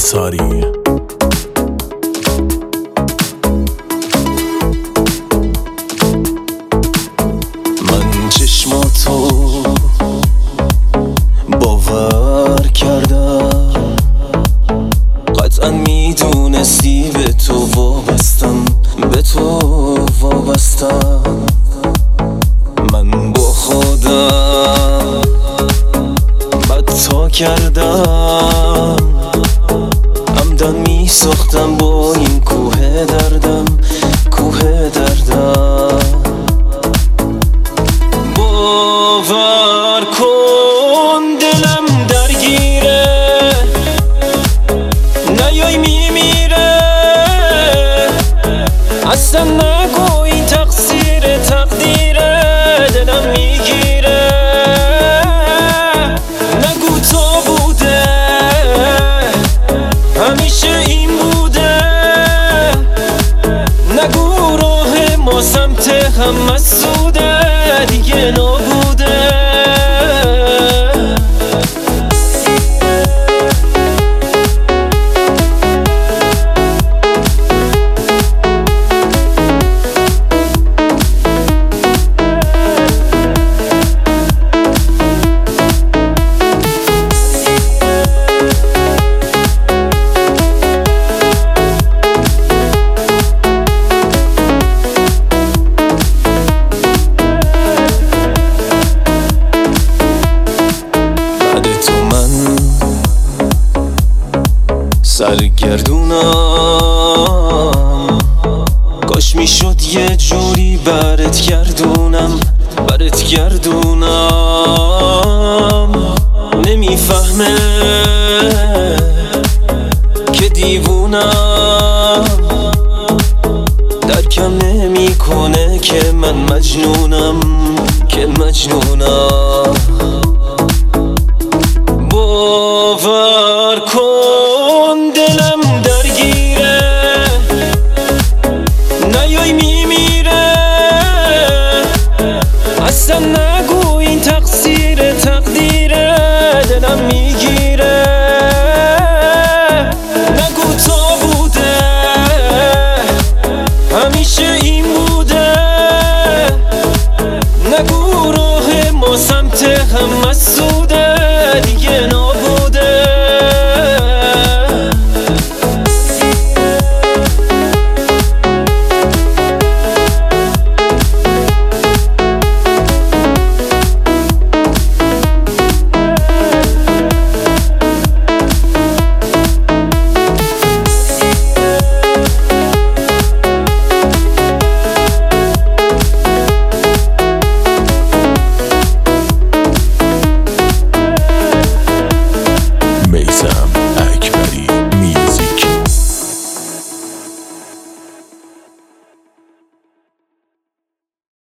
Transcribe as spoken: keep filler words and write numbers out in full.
انحصاری. من چشماتو باور کردم، قطعا میدونستی به تو وابستم، به تو وابستم. من با خودم بدتا کردم، عمدن می ساختم با این کوه دردم، کوه دردم. باور کن دلم درگیره، نیای میمیره، اصلا نگو این تقصیر تقدیره، دلم میگیره. نگو تو بوده همیشه این بوده، نگو راه ما سمت هم مسعوده دیگه نابوده. سرگردونم، کاش میشد یه جوری برت گردونم، برت گردونم. نمیفهمه که دیوونم، درکم نمیکنه که من مجنونم، که مجنونم. باور